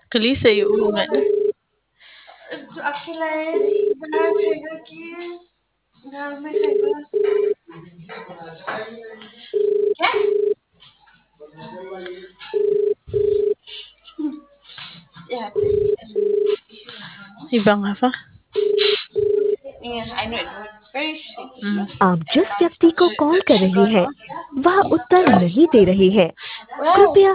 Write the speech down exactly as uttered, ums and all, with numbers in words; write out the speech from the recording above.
Kalisa yung nga na. तो अकेला है बाहर खाएगा कि घर में खाएगा क्या yeah Ibang apa? yeah I know it very sweet Hmm. आप जिस व्यक्ति को कॉल कर रहे हैं वह उत्तर नहीं दे रहे हैं wow कृपया